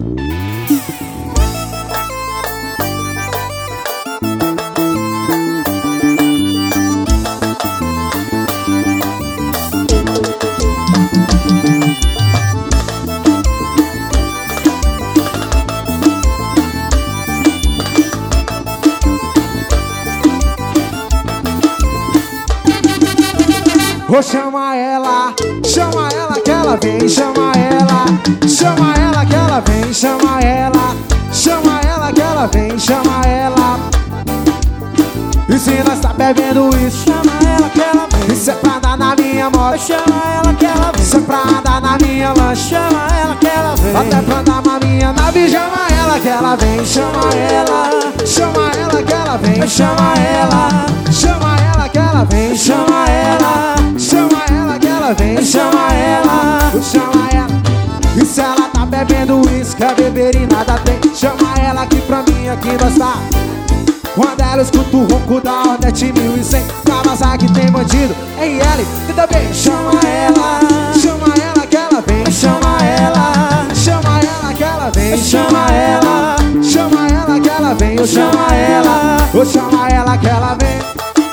Vou chamar ela que ela vem, chama ela que ela vem, chama ela que ela vem, chama ela. E se nós tá bebendo isso, chama ela que ela vem. Isso é pra andar na minha moto, chama ela que ela vem. Isso é pra andar na minha lancha, chama ela que ela vem. Até pra andar na minha nave, chama ela que ela vem, chama ela que ela vem, chama ela que ela vem, chama ela que ela vem, chama ela. E se ela tá bebendo isso, quer beber e nada tem, chama ela aqui pra mim, aqui nós tá. Quando ela escuta o ronco da Hornet 1100, Kawasaki tem bandido, RL, e também chama ela que ela vem, chama ela que ela vem, chama ela que ela vem, eu chama ela que ela vem.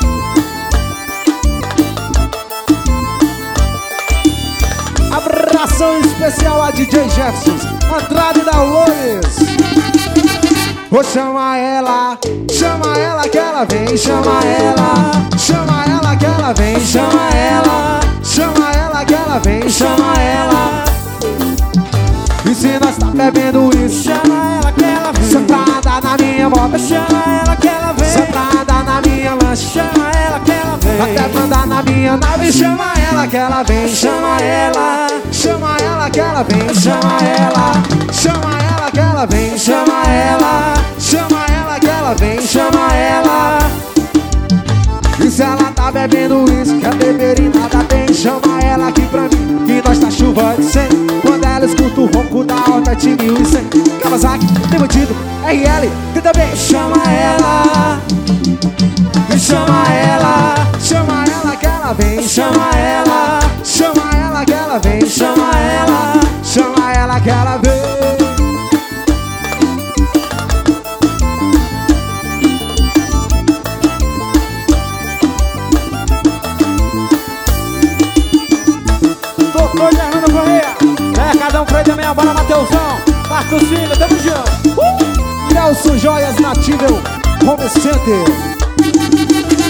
Abração especial a DJ Jefferson, Andrade da Loures. Vou chamar ela que ela vem, chama ela que ela vem, chama ela que ela vem, chama ela. E se nós tá bebendo isso, chama ela que ela vem. Só pra andar na minha moto, chama ela que ela vem. Só pra andar na minha lancha, chama ela que ela vem. Até pra andar na minha nave, chama ela que ela vem, chama ela que ela vem, chama ela que ela vem, chama ela que ela vem, chama ela. E se ela tá bebendo isso, quer beber e nada tem, chama ela aqui pra mim, que nós tá chuva de 100. Quando ela escuta o ronco da Hornet 1100, Kawasaki, tem bandido, RL, que também chama ela. E chama ela que ela vem, chama ela que ela vem, chama ela que ela vem. Doutor Germano Correia, Mercadão Freire da Meia Bola, Mateusão, Marcos Filho, tamo junto. Nelson Joias Natível Home Center.